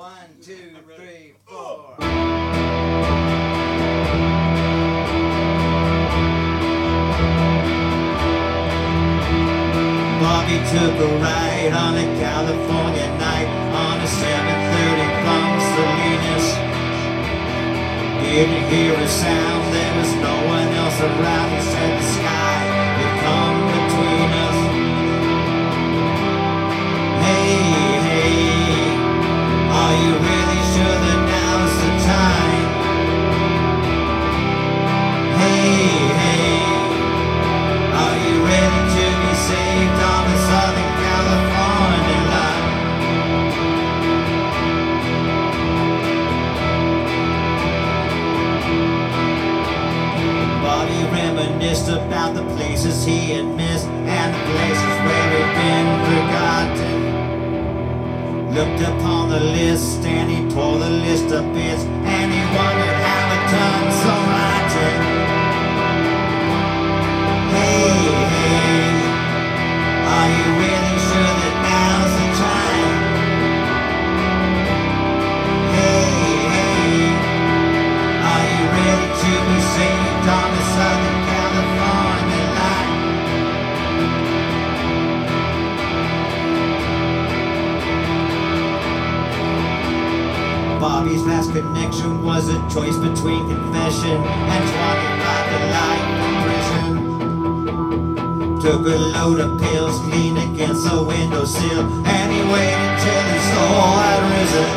1, 2, 3, 4. Bobby took a ride on a California night on a 730 from Salinas. Didn't hear a sound, there was no one else around. He said the sky would come between us. Hey, hey, are you really sure that now's the time? Hey, hey, are you ready to be saved on the Southern California line? Bobby reminisced about the places he had missed and the places where he'd been forgotten. Looked upon the list and he tore the list to bits, and he wondered how it done so rotten. Hey, hey, are you really sure that now's the time? Hey, hey, are you ready to be saved on the Southern California line? Bobby's last connection was a choice between confession and 25 to life in prison. Took a load of pills, leaned against the windowsill, and he waited till his soul had risen.